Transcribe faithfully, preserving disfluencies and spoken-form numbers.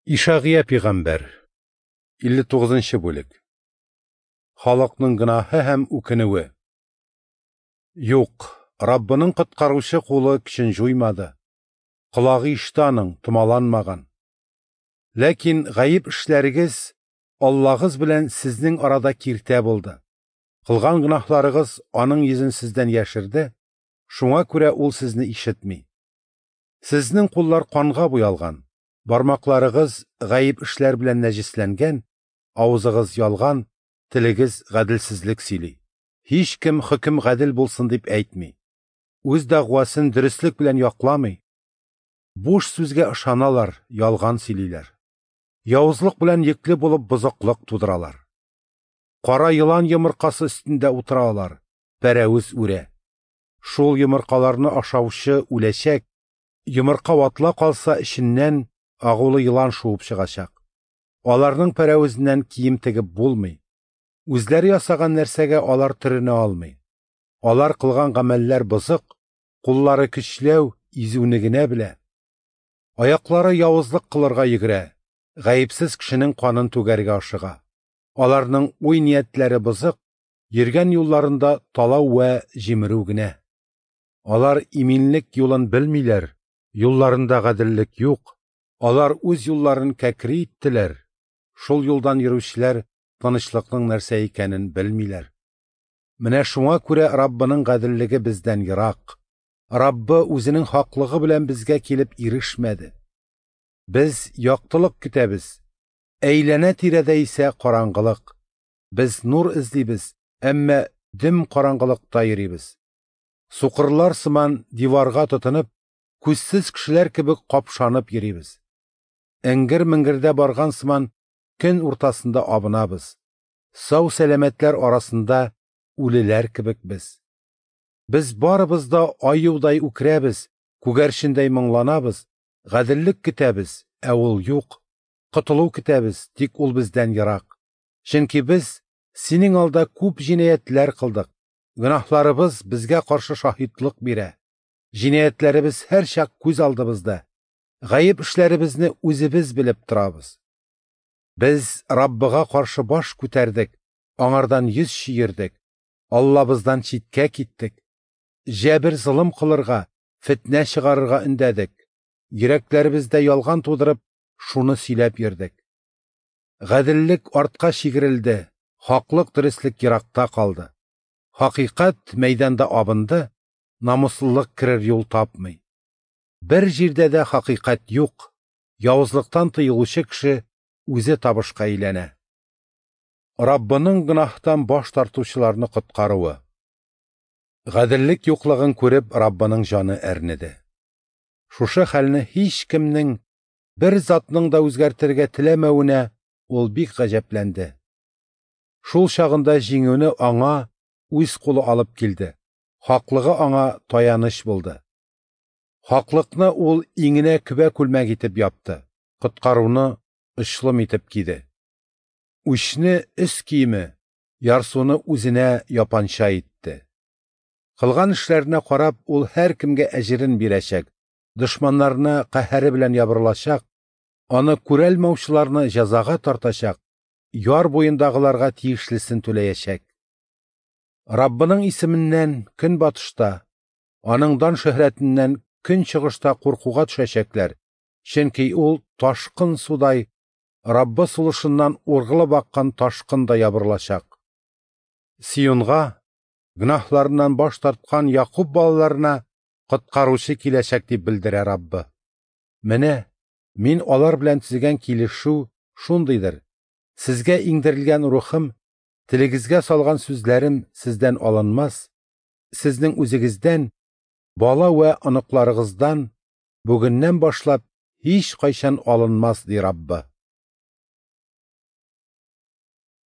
Ишағия пейғамбар илле тугызынчы бүлек. Халыкның гынаһы һәм үкенүе. Юк, Раббының коткарушы кулы көчен жуймады. Колагы ишетаның томаланмаган. Ләкин гаип эшләрегез Аллагыз белән сезнең арада киртә булды. Кылган гынаһларыгыз аның йөзен сездән яшерде, шуңа күрә ул сезне ишетми. Сезнең куллар канга буялган. Бармакларыгыз гаип эшләр белән нәҗисләнгән, авызыгыз ялган, телегез гаделсезлек сөйли. Һич кем хөкем гадел булсын дип әйтми. Үз дәгъвасын дөреслек белән якламый. Буш сүзгә ышаналар, ялган сөйлиләр. Явызлык белән йөкле булып бозыклык тудыралар. Кара йылан йомыркасы өстендә утыралар, пәрәүз үрә. Шул йомыркаларны ашаучы үләчәк, йомырка ватла калса эченнән агулы йылан шуып чыгачак. Аларның пәрәүзеннән кием тегеп булмый. Үзләре ясаган нәрсәгә алар төренә алмый. Алар кылган гамәлләр бозык, куллары көчләү, изүне генә белә. Аяклары явызлык кылырга йөгерә, гаипсез кешенең канын түгәргә ашыга. Аларның уй ниятләре бозык, йөргән юлларында талау вә җимерү генә. Алар иминлек юлын белмиләр, юлларында гаделлек юк. Алар үз юлларын кәкри иттеләр. Шул юлдан йөрүчеләр тынычлыкның нәрсә икәнен белмиләр. Менә шуңа күрә Раббының гаделлеге бездән ерак. Раббы үзенең хаклыгы белән безгә килеп ирешмәде. Без яктылык көтәбез. Әйләнә тирәдә исә караңгылык. Без нур эзлибез, әмма дөм караңгылыкта йөрибез. Сукырлар сыман диварга тотынып, күзсез кешеләр кебек капшанып йөрибез. Эңгер-меңгердә барган сыман көн уртасында абынабыз. Сау сәламәтләр арасында үлеләр кебек без. Без барыбыз да аюдай үкрәбез, күгәрчендәй моңланабыз, гаделлек көтәбез, ә ул юк. Котылу көтәбез, тик ул бездән ерак. Чөнки без синең алда күп җинаятләр кылдык. Гынаһларыбыз безгә каршы шаһидлык бирә. Җинаятләребез һәр чак күз алдыбызда. Гаип эшләребезне үзебез белеп торабыз. Без Раббыга каршы баш күтәрдек, аңардан йөз чиердек, Аллабыздан читкә киттек. Җәбер зылым кылырга, фитнә чыгарырга өндәдек. Йөрәкләребездә ялган тудырып, шуны сөйләп йөрдек. Гаделлек артка чигерелде, хаклык дөреслек еракта калды. Хакыйкать мәйданда абынды, намуслылык керер юл тапмый. Бер җирдә дә хакыйкать юк. Явызлыктан тыелучы кеше үзе табышка әйләнә. Раббының гынаһтан баш тартучыларны коткаруы. Гаделлек юклыгын күреп, Раббының җаны әрнеде. Шушы хәлне һич кемнең бер затның да үзгәртергә теләмәвенә ул бик гаҗәпләнде. Шул чагында җиңүне аңа үз кулы алып килде. Хаклыгы аңа таяныч булды. Хаклыкны ул иңенә күбә күлмәк итеп япты. Коткаруны очлым итеп киде. Үчне өс киеме, ярсуны үзенә япанча итте. Кылган эшләренә карап, ул һәр кемгә әҗерен бирәчәк. Дошманнарны каһәре белән ябырлачак. Аны күрәлмәүчеләрне җәзага тартачак. Яр буендагыларга тиешлесен түләячәк. Раббының исеменнән көн батышта, аның дан шөһрәтеннән көн чыгышта куркуга төшәчәкләр. Чөнки ул ташкын судай, Раббы сулышыннан ургылы баккан ташкын да ябырлачак. Сионга, гынаһларыннан баш тарткан Якуб балаларына коткаручы киләчәк дип белдерә Раббы. Менә мин алар белән төзегән килешү шундыйдыр. Сезгә иңдерелгән рухым, телегезгә салган сүзләрем сездән алынмас. Сезнең үзегездән, бала вә оныкларыгыздан бүгеннән башлап һич кайчан алынмас, ди Раббы.